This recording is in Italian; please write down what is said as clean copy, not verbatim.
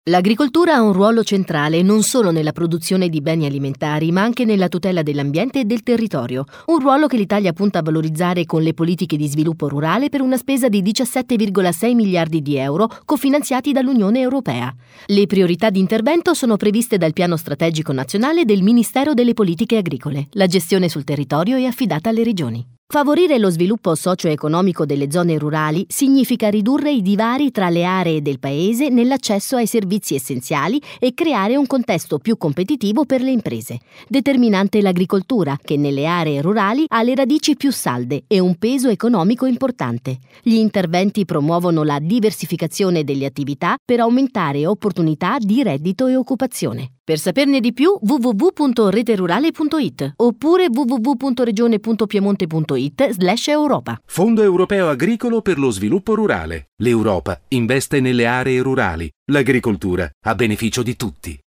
L'agricoltura ha un ruolo centrale non solo nella produzione di beni alimentari, ma anche nella tutela dell'ambiente e del territorio. Un ruolo che l'Italia punta a valorizzare con le politiche di sviluppo rurale per una spesa di 17,6 miliardi di euro cofinanziati dall'Unione Europea. Le priorità di intervento sono previste dal Piano Strategico Nazionale del Ministero delle Politiche Agricole. La gestione sul territorio è affidata alle regioni. Favorire lo sviluppo socio-economico delle zone rurali significa ridurre i divari tra le aree del paese nell'accesso ai servizi essenziali e creare un contesto più competitivo per le imprese. Determinante l'agricoltura, che nelle aree rurali ha le radici più salde e un peso economico importante. Gli interventi promuovono la diversificazione delle attività per aumentare opportunità di reddito e occupazione. Per saperne di più www.reterurale.it oppure www.regione.piemonte.it/Europa. Fondo Europeo Agricolo per lo Sviluppo Rurale. L'Europa investe nelle aree rurali. L'agricoltura a beneficio di tutti.